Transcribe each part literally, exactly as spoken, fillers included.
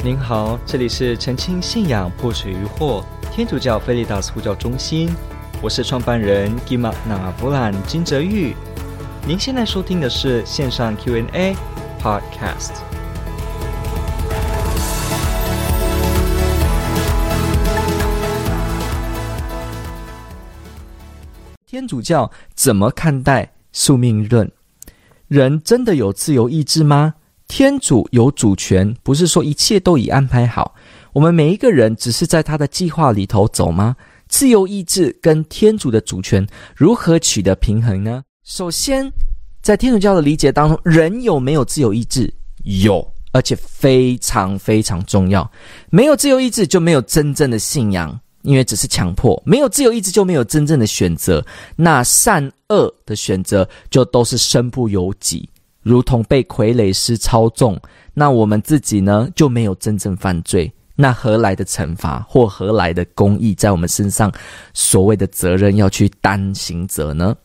您好，这里是澄清信仰破除疑惑天主教菲利达斯呼叫中心，我是创办人 Gima Nangavulan 金哲玉。您现在收听的是线上 Q and A Podcast。天主教怎么看待宿命论？人真的有自由意志吗？天主有主权，不是说一切都已安排好，我们每一个人只是在他的计划里头走吗？自由意志跟天主的主权如何取得平衡呢？首先，在天主教的理解当中，人有没有自由意志？有，而且非常非常重要。没有自由意志就没有真正的信仰，因为只是强迫。没有自由意志就没有真正的选择，那善恶的选择就都是身不由己，如同被傀儡师操纵。那我们自己呢，就没有真正犯罪，那何来的惩罚或何来的公义在我们身上所谓的责任要去担刑责呢？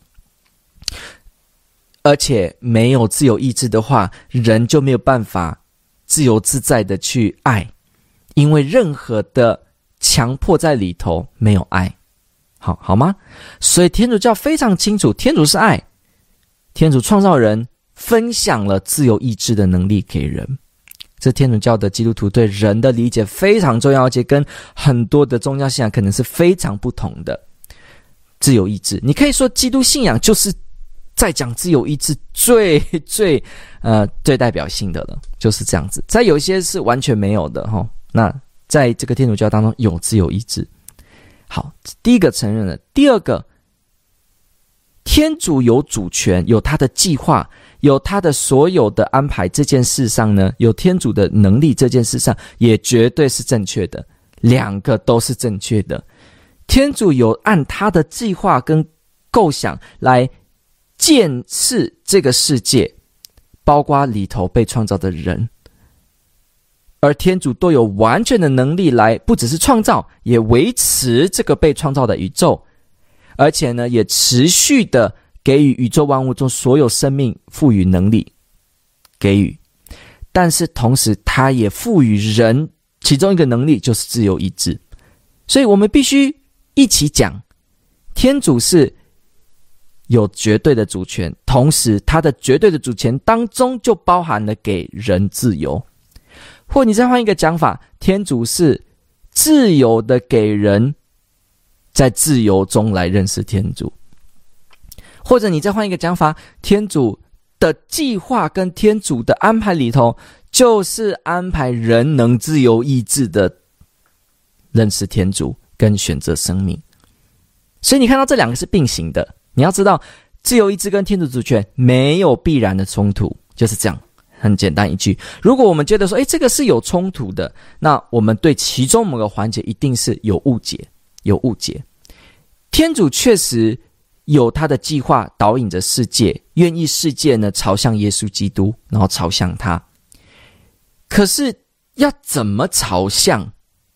而且没有自由意志的话，人就没有办法自由自在的去爱，因为任何的强迫在里头没有爱，好好吗？所以天主教非常清楚，天主是爱，天主创造人，分享了自由意志的能力给人。这天主教的基督徒对人的理解非常重要，而且跟很多的宗教信仰可能是非常不同的。自由意志，你可以说基督信仰就是在讲自由意志最最呃最代表性的了，就是这样子。在有一些是完全没有的齁，那在这个天主教当中有自由意志。好，第一个承认了。第二个，天主有主权，有他的计划，有他的所有的安排，这件事上呢，有天主的能力，这件事上也绝对是正确的，两个都是正确的。天主有按他的计划跟构想来建设这个世界，包括里头被创造的人，而天主都有完全的能力来不只是创造，也维持这个被创造的宇宙，而且呢，也持续的给予宇宙万物中所有生命赋予能力，给予。但是同时他也赋予人其中一个能力，就是自由意志。所以我们必须一起讲，天主是有绝对的主权，同时他的绝对的主权当中就包含了给人自由。或你再换一个讲法，天主是自由的给人在自由中来认识天主。或者你再换一个讲法，天主的计划跟天主的安排里头，就是安排人能自由意志的认识天主跟选择生命。所以你看到这两个是并行的，你要知道自由意志跟天主主权没有必然的冲突，就是这样，很简单一句。如果我们觉得说诶这个是有冲突的，那我们对其中某个环节一定是有误解有误解。天主确实有他的计划导引着世界，愿意世界呢朝向耶稣基督，然后朝向他。可是要怎么朝向？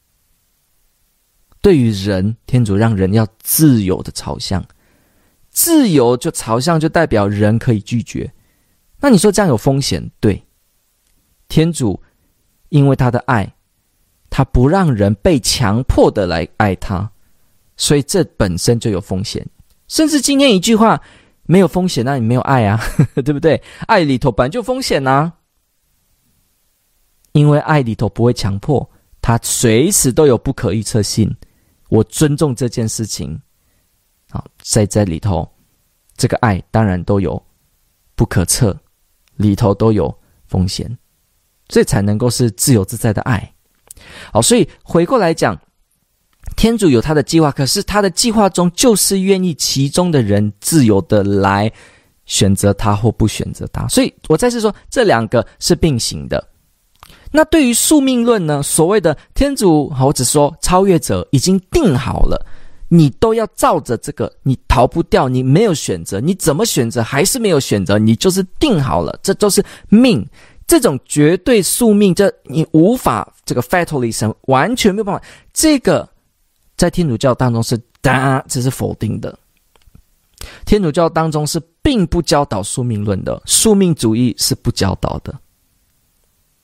对于人，天主让人要自由的朝向，自由就朝向就代表人可以拒绝。那你说这样有风险？对，天主因为他的爱，他不让人被强迫的来爱他，所以这本身就有风险。甚至今天一句话没有风险，那你没有爱啊对不对？爱里头本来就风险啊，因为爱里头不会强迫，它随时都有不可预测性。我尊重这件事情，好，在这里头这个爱当然都有不可测，里头都有风险，所以才能够是自由自在的爱。好，所以回过来讲，天主有他的计划，可是他的计划中就是愿意其中的人自由的来选择他或不选择他。所以我再次说，这两个是并行的。那对于宿命论呢，所谓的天主，我只说超越者已经定好了，你都要照着这个，你逃不掉，你没有选择，你怎么选择还是没有选择，你就是定好了，这都是命。这种绝对宿命，这你无法，这个 fatalism 完全没有办法，这个在天主教当中是哒，这是否定的。天主教当中是并不教导宿命论的，宿命主义是不教导的。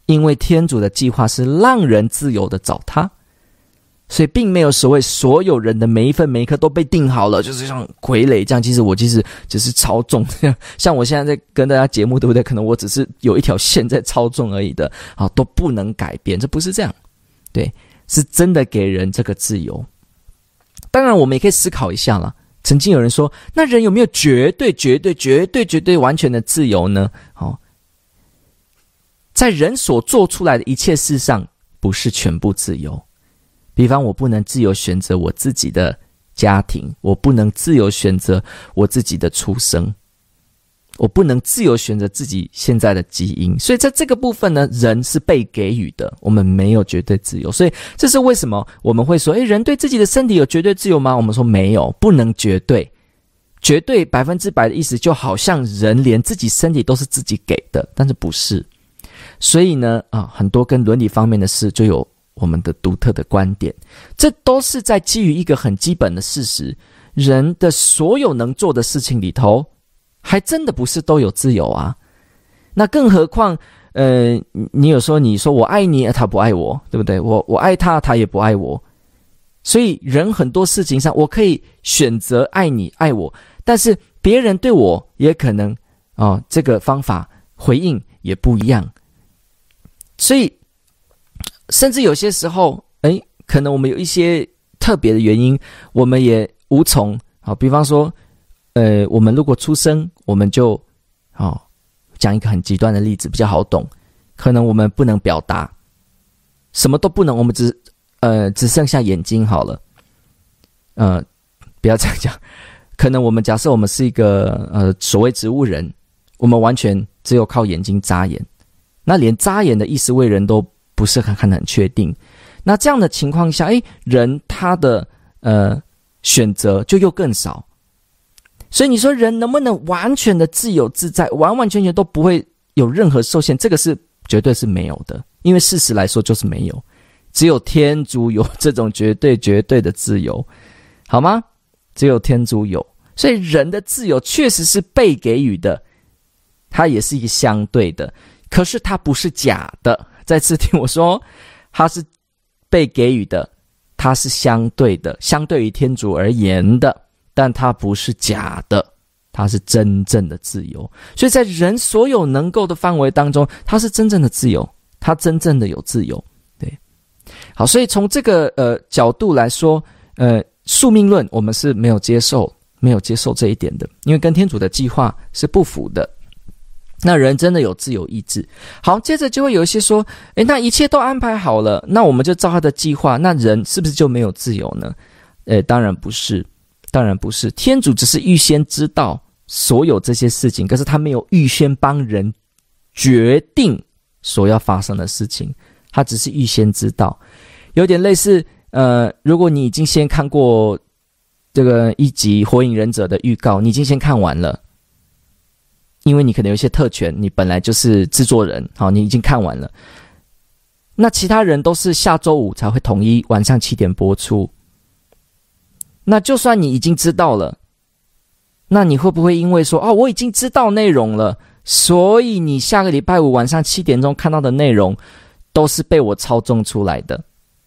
因为天主的计划是让人自由的找他，所以并没有所谓所有人的每一分每一刻都被定好了，就是像傀儡这样。其实我其实只是操纵，像我现在在跟大家节目，对不对？可能我只是有一条线在操纵而已的，啊，都不能改变，这不是这样。对，是真的给人这个自由。当然，我们也可以思考一下啦。曾经有人说，那人有没有绝对、绝对、绝对、绝对完全的自由呢？哦，在人所做出来的一切事上，不是全部自由。比方，我不能自由选择我自己的家庭，我不能自由选择我自己的出生，我不能自由选择自己现在的基因。所以在这个部分呢，人是被给予的，我们没有绝对自由。所以这是为什么我们会说，诶，人对自己的身体有绝对自由吗？我们说没有，不能绝对。绝对百分之百的意思，就好像人连自己身体都是自己给的，但是不是。所以呢，啊，很多跟伦理方面的事就有我们的独特的观点，这都是在基于一个很基本的事实，人的所有能做的事情里头，还真的不是都有自由啊。那更何况，呃，你有时候你说我爱你，他不爱我，对不对？我我爱他，他也不爱我。所以人很多事情上，我可以选择爱你爱我，但是别人对我也可能哦，这个方法回应也不一样。所以甚至有些时候，诶，可能我们有一些特别的原因，我们也无从。好，比方说，呃，我们如果出生，我们就，哦，讲一个很极端的例子，比较好懂。可能我们不能表达，什么都不能，我们只，呃，只剩下眼睛好了。呃，不要这样讲。可能我们假设我们是一个呃所谓植物人，我们完全只有靠眼睛眨眼，那连眨眼的意思为人都不是很很很确定。那这样的情况下，诶，人他的呃选择就又更少。所以你说人能不能完全的自由自在，完完全全都不会有任何受限？这个是绝对是没有的，因为事实来说就是没有，只有天主有这种绝对绝对的自由，好吗？只有天主有。所以人的自由确实是被给予的，它也是一个相对的，可是它不是假的。再次听我说，它是被给予的，它是相对的，相对于天主而言的，但它不是假的，它是真正的自由。所以在人所有能够的范围当中，它是真正的自由，它真正的有自由。对，好，所以从这个呃角度来说，呃，宿命论我们是没有接受。没有接受这一点的，因为跟天主的计划是不符的。那人真的有自由意志。好，接着就会有一些说，诶，那一切都安排好了，那我们就照他的计划，那人是不是就没有自由呢？诶，当然不是，当然不是。天主只是预先知道所有这些事情，可是他没有预先帮人决定所要发生的事情，他只是预先知道。有点类似，呃，如果你已经先看过这个一集《火影忍者》的预告，你已经先看完了，因为你可能有一些特权，你本来就是制作人，好，你已经看完了。那其他人都是下周五才会统一晚上七点播出。那就算你已经知道了，那你会不会因为说，哦，我已经知道内容了，所以你下个礼拜五晚上七点钟看到的内容都是被我操纵出来的？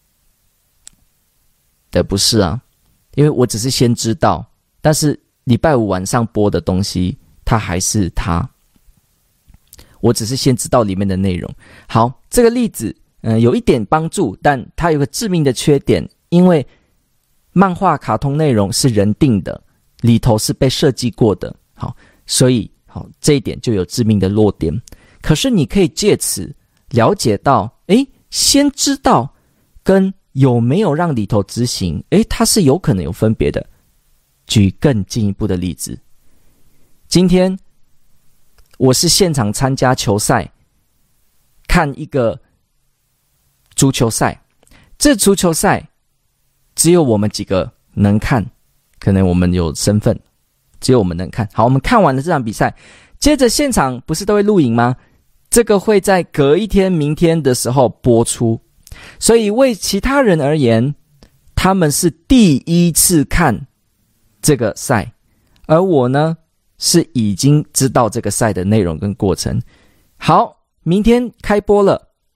对，不是啊。因为我只是先知道，但是礼拜五晚上播的东西，它还是它。我只是先知道里面的内容。好，这个例子，嗯、呃，有一点帮助，但它有个致命的缺点，因为漫画、卡通内容是人定的，里头是被设计过的。好，所以好这一点就有致命的弱点。可是你可以借此了解到，诶，先知道跟有没有让里头执行，诶，它是有可能有分别的。举更进一步的例子，今天我是现场参加球赛，看一个足球赛，这足球赛只有我们几个能看，可能我们有身份，只有我们能看。好，我们看完了这场比赛，接着现场不是都会录影吗？这个会在隔一天明天的时候播出。所以为其他人而言，他们是第一次看这个赛，而我呢是已经知道这个赛的内容跟过程。好，明天开播了，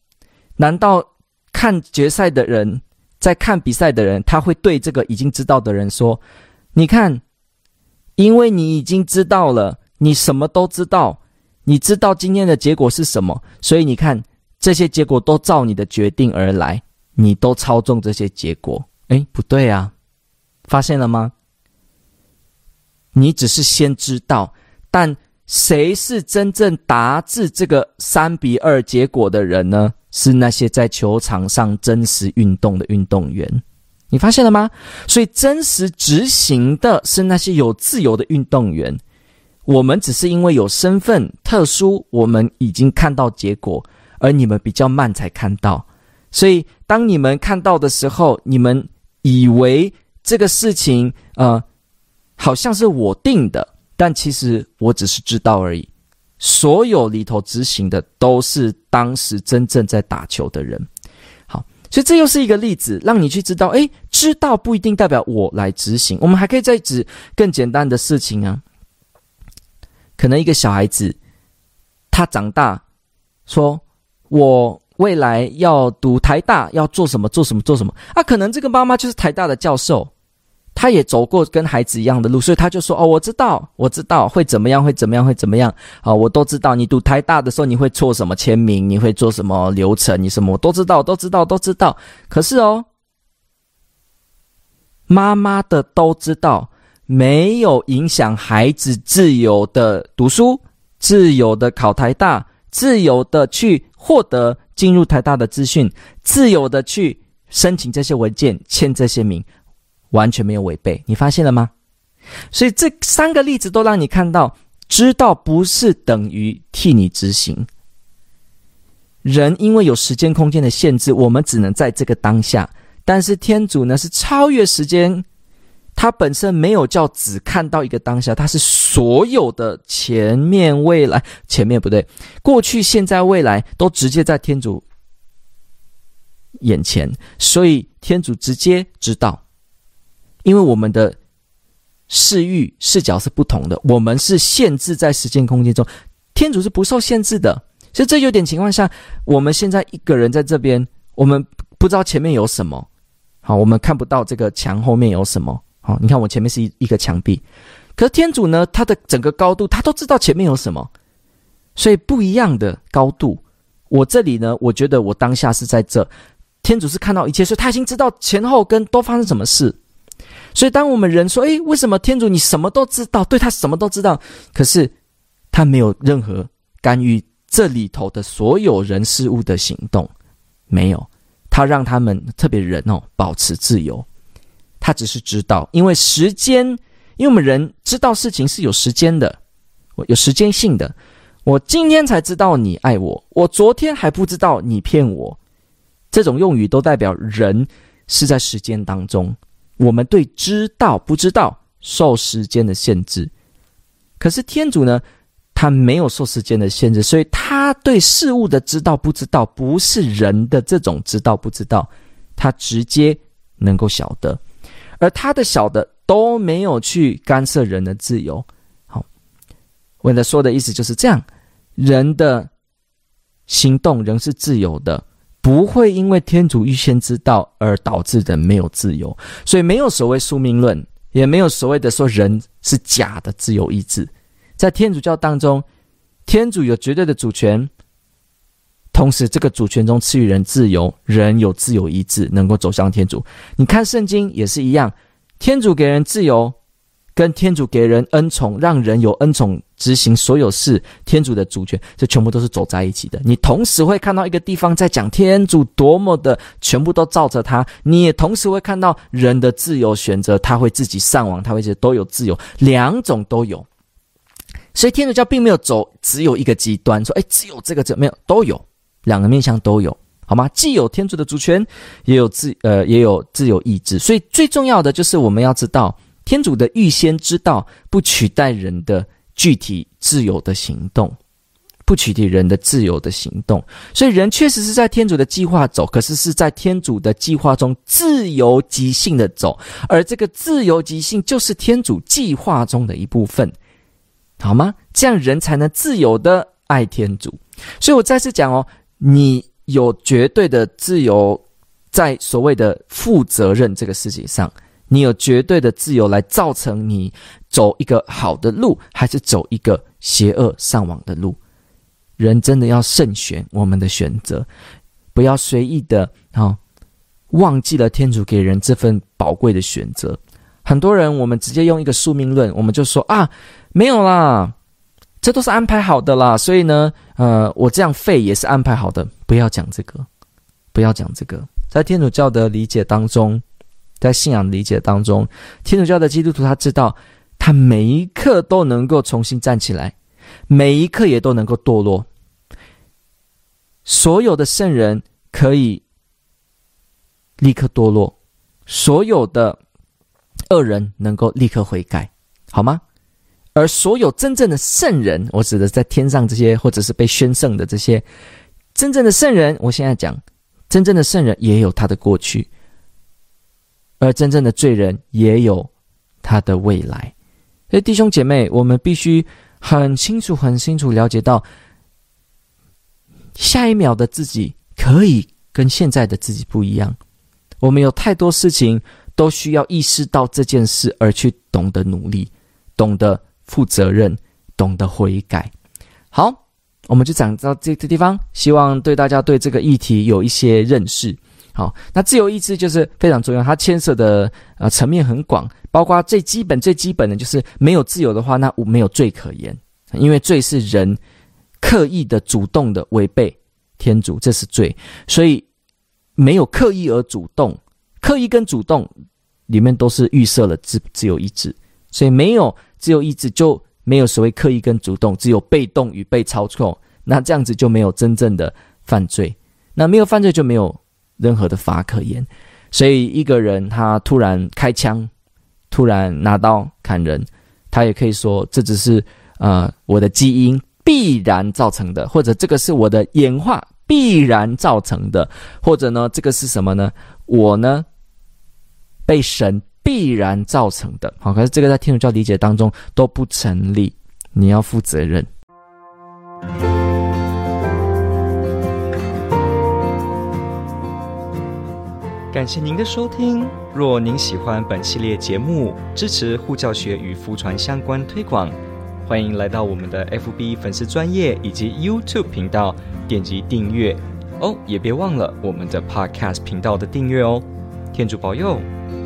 难道看决赛的人，在看比赛的人，他会对这个已经知道的人说，你看，因为你已经知道了，你什么都知道，你知道今天的结果是什么，所以你看这些结果都照你的决定而来，你都操纵这些结果。诶，不对啊，发现了吗？你只是先知道，但谁是真正达至这个三比二结果的人呢？是那些在球场上真实运动的运动员。你发现了吗？所以真实执行的是那些有自由的运动员。我们只是因为有身份特殊，我们已经看到结果，而你们比较慢才看到。所以当你们看到的时候，你们以为这个事情呃，好像是我定的，但其实我只是知道而已。所有里头执行的都是当时真正在打球的人。好，所以这又是一个例子，让你去知道，诶，知道不一定代表我来执行。我们还可以再指更简单的事情啊，可能一个小孩子，他长大说，我未来要读台大，要做什么做什么做什么啊？可能这个妈妈就是台大的教授。他也走过跟孩子一样的路，所以他就说，哦，我知道我知道会怎么样会怎么样会怎么样啊，我都知道你读台大的时候你会做什么签名，你会做什么流程，你什么我都知道都知道都知道。可是哦，妈妈的都知道没有影响孩子自由的读书，自由的考台大，自由的去获得进入台大的资讯，自由的去申请这些文件，签这些名，完全没有违背。你发现了吗？所以这三个例子都让你看到，知道不是等于替你执行。人因为有时间空间的限制，我们只能在这个当下，但是天主呢是超越时间，他本身没有叫只看到一个当下，他是所有的前面未来，前面不对，过去现在未来都直接在天主眼前，所以天主直接知道。因为我们的视域视角是不同的，我们是限制在时间空间中，天主是不受限制的。所以这有点情况下，我们现在一个人在这边，我们不知道前面有什么，好，我们看不到这个墙后面有什么。好，你看我前面是一个墙壁，可是天主呢，他的整个高度他都知道前面有什么，所以不一样的高度。我这里呢，我觉得我当下是在这，天主是看到一切，所以他已经知道前后跟都发生什么事。所以当我们人说，诶，为什么天主你什么都知道，对，他什么都知道，可是他没有任何干预这里头的所有人事物的行动，没有，他让他们特别人哦保持自由。他只是知道，因为时间，因为我们人知道事情是有时间的，有时间性的。我今天才知道你爱我，我昨天还不知道你骗我。这种用语都代表人是在时间当中，我们对知道不知道受时间的限制。可是天主呢，他没有受时间的限制，所以他对事物的知道不知道不是人的这种知道不知道，他直接能够晓得，而他的晓得都没有去干涉人的自由。好，我的说的意思就是这样，人的行动仍是自由的，不会因为天主预先知道而导致人没有自由。所以没有所谓宿命论，也没有所谓的说人是假的自由意志。在天主教当中，天主有绝对的主权，同时这个主权中赐予人自由，人有自由意志能够走向天主。你看圣经也是一样，天主给人自由，跟天主给人恩宠，让人有恩宠执行所有事，天主的主权，这全部都是走在一起的。你同时会看到一个地方在讲天主多么的全部都照着他，你也同时会看到人的自由选择，他会自己上网，他会觉得都有自由，两种都有。所以天主教并没有走只有一个极端，说诶只有这个没有，都有，两个面向都有，好吗？既有天主的主权，也有自呃也有自由意志。所以最重要的就是我们要知道，天主的预先知道不取代人的具体自由的行动，不取缔人的自由的行动。所以人确实是在天主的计划走，可是是在天主的计划中自由即兴的走，而这个自由即兴就是天主计划中的一部分，好吗？这样人才能自由的爱天主。所以我再次讲哦，你有绝对的自由，在所谓的负责任这个事情上，你有绝对的自由来造成你走一个好的路，还是走一个邪恶上网的路。人真的要慎选我们的选择，不要随意的、哦、忘记了天主给人这份宝贵的选择。很多人我们直接用一个宿命论，我们就说啊，没有啦，这都是安排好的啦，所以呢呃，我这样废也是安排好的。不要讲这个，不要讲这个。在天主教的理解当中，在信仰理解当中，天主教的基督徒他知道他每一刻都能够重新站起来，每一刻也都能够堕落。所有的圣人可以立刻堕落，所有的恶人能够立刻悔改，好吗？而所有真正的圣人，我指的在天上这些或者是被宣圣的这些真正的圣人，我现在讲真正的圣人也有他的过去，而真正的罪人也有他的未来。所以弟兄姐妹，我们必须很清楚很清楚了解到，下一秒的自己可以跟现在的自己不一样。我们有太多事情都需要意识到这件事，而去懂得努力，懂得负责任，懂得悔改。好，我们就讲到这个地方，希望对大家对这个议题有一些认识。好，那自由意志就是非常重要，它牵涉的呃层面很广，包括最基本最基本的就是没有自由的话，那没有罪可言，因为罪是人刻意的主动的违背天主，这是罪。所以没有刻意而主动，刻意跟主动里面都是预设了自自由意志，所以没有自由意志就没有所谓刻意跟主动，只有被动与被操控，那这样子就没有真正的犯罪，那没有犯罪就没有任何的法可言。所以一个人他突然开枪，突然拿刀砍人，他也可以说这只是呃我的基因必然造成的，或者这个是我的演化必然造成的，或者呢这个是什么呢？我呢被神必然造成的。好，可是这个在天主教理解当中都不成立，你要负责任。 感谢您的收听。若您喜欢本系列节目，支持护教学与福传相关推广，欢迎来到我们的 F B 粉丝专页以及 YouTube 频道点击订阅哦，也别忘了我们的 Podcast 频道的订阅哦。天主保佑。